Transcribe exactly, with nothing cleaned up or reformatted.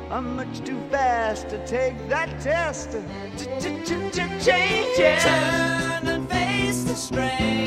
I'm much too fast to take that test. Change it. Turn and face the strain.